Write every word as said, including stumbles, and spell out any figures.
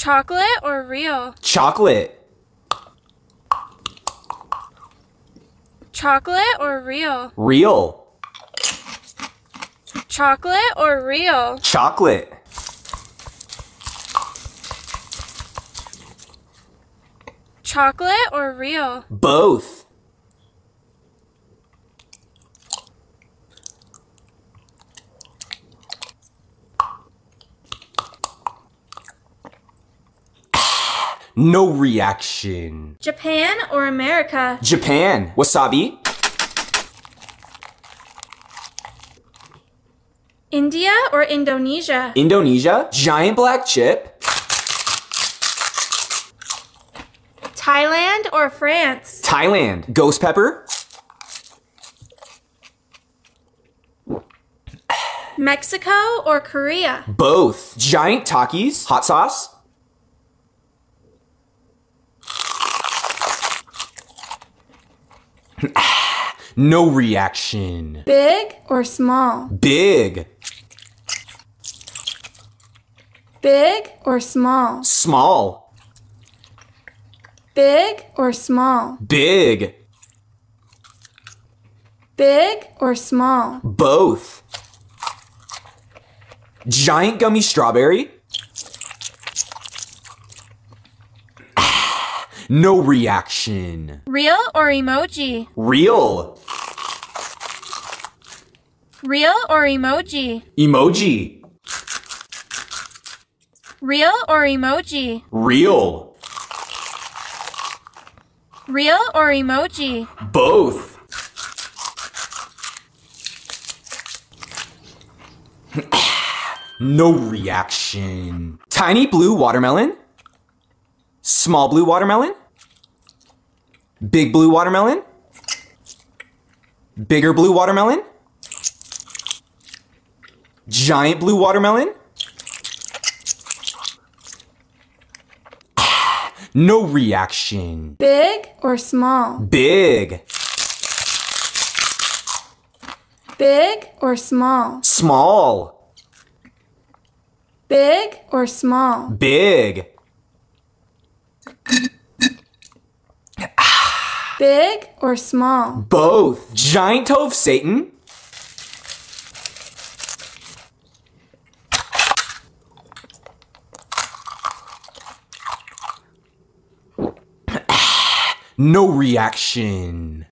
Chocolate or real? Chocolate. Chocolate or real? Real. Chocolate or real? Chocolate. Chocolate or real? Both. No reaction. Japan or America? Japan. Wasabi. India or Indonesia? Indonesia. Giant black chip. Thailand or France? Thailand. Ghost pepper. Mexico or Korea? Both. Giant Takis. Hot sauce. No reaction. Big or small? Big. Big or small? Small. Big or small? Big. Big or small? Both. Giant gummy strawberry. No reaction. Real or emoji? Real. Real or emoji? Emoji. Real or emoji? Real. Real or emoji? Both. No reaction. Tiny blue watermelon. Small blue watermelon. Big blue watermelon. Bigger blue watermelon. Giant blue watermelon. No reaction. Big or small? Big. Big or small? Small. Big or small? Big. Big or small? Both. Giant toe of Satan. No reaction.